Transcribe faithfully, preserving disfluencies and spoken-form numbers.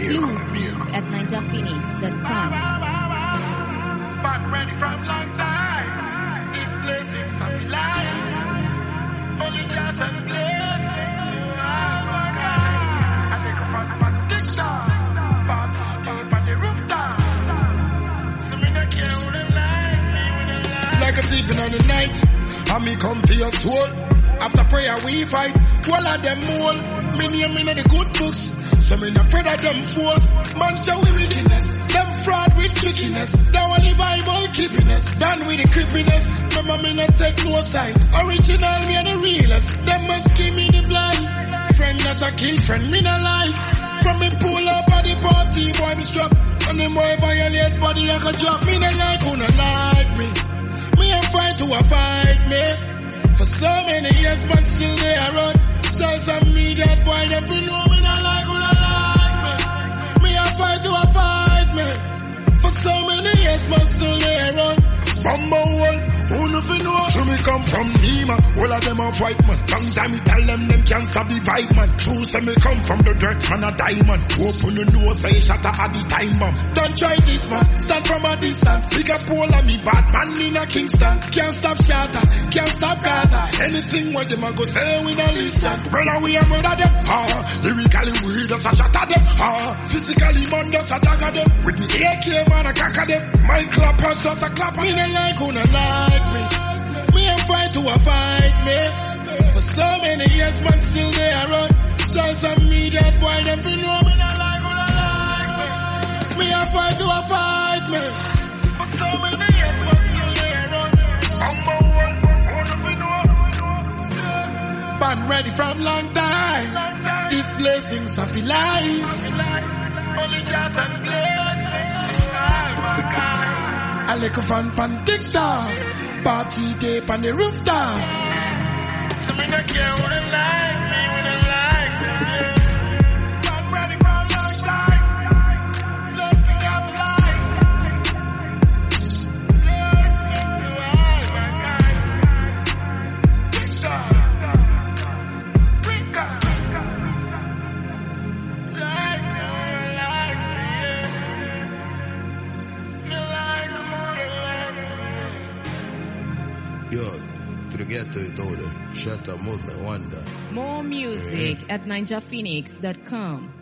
Exclusive at ninja phoenix dot com. But ready from long time. These blessings of your life. Only just a blessing to have a guy. I take a fun man TikTok. Party deep on the rooftop. So me not care who they like, me with the light. Like a sleeping on the night. And me come for your soul. After prayer we fight. All of them all. Me name in the good books. So me not afraid of them force. Man show we wickedness. Them fraud with trickiness. That one the Bible keepiness. Done with the creepiness. Remember me not take no sides. Original me and the realest. Them must give me the blind. Friend not a kill friend, me not lie. From me pull up at the party, boy me strap. And them boy violate body I can drop. Me not like who not like me. Me a fight to a fight me. For so many years man still they a run. Tell some me that boy them be know me not like who not like me. Me a fight to a fight me. For so many years man still they a run. Bamba one, who no fi know? True me come from Nima, all of them a fight man. Long time me tell them them can't stop the vibe man. True say me come from the dirt man a diamond. Open the nose say shut up at the time bomb. Don't try this man, stand from a distance. Pick up all of me bad man in a Kingston. Can't stop shatter, can't stop Gaza. Anything what them a go say we don't listen. Brother we a murder them, ah. Lyrically we just a shatter them, ah. Physically man just a dagger them. With me A K man a cacker them. My clappers just a clapper. Me no like who not like me. Me a fight to a fight me. For so many years man still they a run. Tell some me that boy them be know me not like who not like me. Me a fight to a fight me. For so many years man still they a run. Number one, who no be know. Band ready from long time. These blessings of your life. Only just a blessing. Oh my God. A little fun pan TikTok. Party tape on the rooftop. So me not care who they like, me with the light. Not ready for a long time. Let's pick up life. Let's do all my kind. TikTok. TikTok. Like me, like me. You like me. Yo, to the ghetto it all the shut up movement wonder. More music at ninja phoenix dot com.